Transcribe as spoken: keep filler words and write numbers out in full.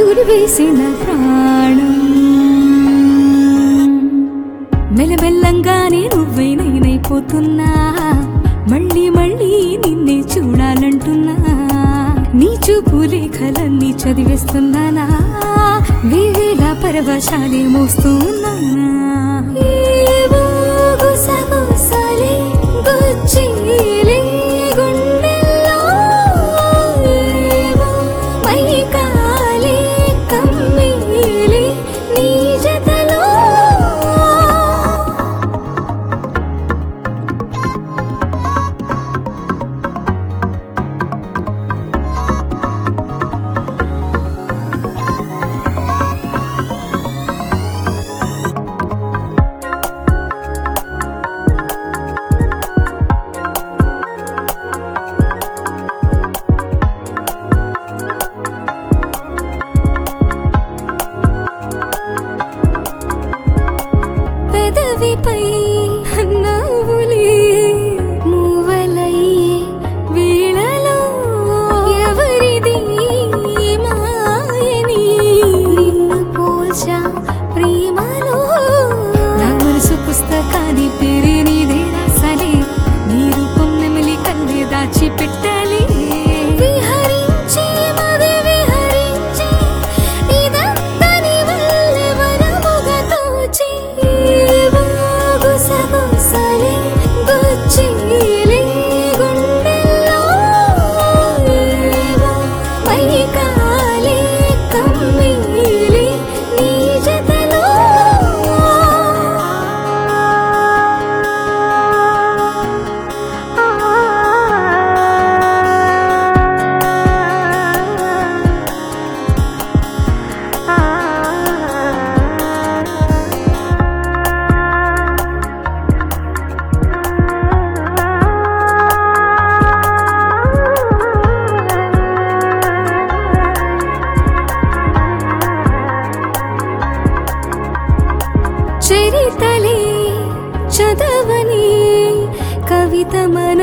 పరుగులు వేసిన ప్రాణం మెల్లమెల్లంగానే నువ్వే నేనైపోతున్నా మళ్ళీ మళ్ళీ నిన్నే చూడాలంటున్నా నీ చూపు లేఖలన్నీ చదివేస్తున్నానా వేవేల పరవశాలే మోస్తున్నా ఏవో గుసగుసలే గుచ్చేలే గుండెల్లో ఏవో మైకాలే కమ్మేలే నీ జతలో పెదవిపై నవ్వులే మూవలయ్యే వీణలో ఎవరిది మాయని నిన్ను పోల్చా ప్రేమలో నా మనసు పుస్తకాన్ని పేరే నీదే రాసాలే నీ రూపం నెమలి కన్నే దాచి పెట్టాలి విహరించి మది విహరించి ఇదంతా నీ వల్లే వరముగా తోచి ఏవో గుసగుసలే గుచ్చేలే గుండెల్లో ఏవో మైకాలే కమ్మేలే నీ జతలో చరితలే చదవని కవిత మన